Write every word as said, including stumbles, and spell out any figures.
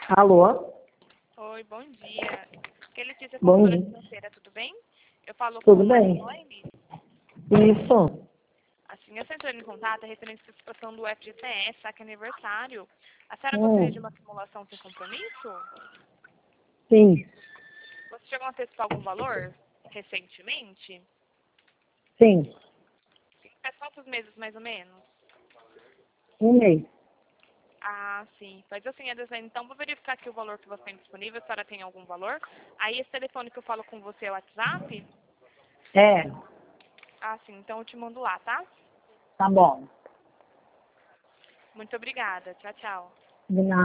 Alô? Oi, bom dia. Aqui é Letícia, Bom consultora dia. financeira, tudo bem? Eu falo com Tudo a bem? Marlene. Isso. Assim, eu estou entrando em contato a referente à participação do F G T S, saque aniversário. A senhora gostaria Hum, de uma simulação sem compromisso? sim, Você chegou a antecipar algum valor recentemente? sim. Faz quantos meses, mais ou menos? Um mês. Ah, sim. Faz assim, Adesanya. Então, vou verificar aqui o valor que você tem disponível, se a senhora tem algum valor. Aí, esse telefone que eu falo com você é o WhatsApp? É, Ah, sim. Então, eu te mando lá, tá? tá bom. Muito obrigada. Tchau, tchau. De nada.